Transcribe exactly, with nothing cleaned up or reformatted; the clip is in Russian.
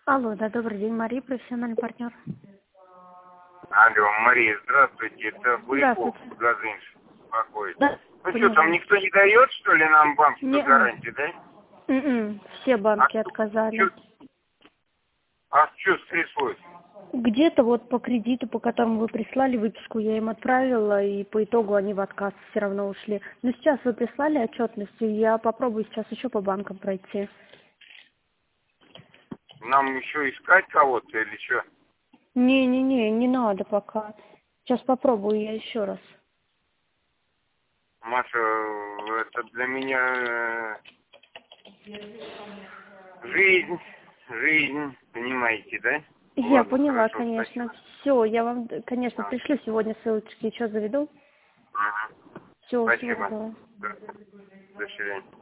Алло, да, добрый день, Мария, профессиональный партнер. Алло, Мария, здравствуйте, это Буряков, Здравствуйте. магазин беспокоит. Да, Ну что, там поняла. никто не дает, что ли, нам банковскую Не-а. гарантию, да? М-м, все А банки что отказали. а что стряслось? Где-то вот по кредиту, по которому вы прислали выписку, я им отправила, и по итогу они в отказ все равно ушли. Но сейчас вы прислали отчетность, и я попробую сейчас еще по банкам пройти. Нам еще искать кого-то или что? Не-не-не, не надо пока. Сейчас попробую я еще раз. Маша, это для меня э, жизнь, жизнь, понимаете, да? Я Ладно, поняла, хорошо, спасибо. конечно. Все, я вам, конечно, А, пришлю сегодня ссылочки, что заведу. ага. Все, всего Спасибо. доброго. До до свидания.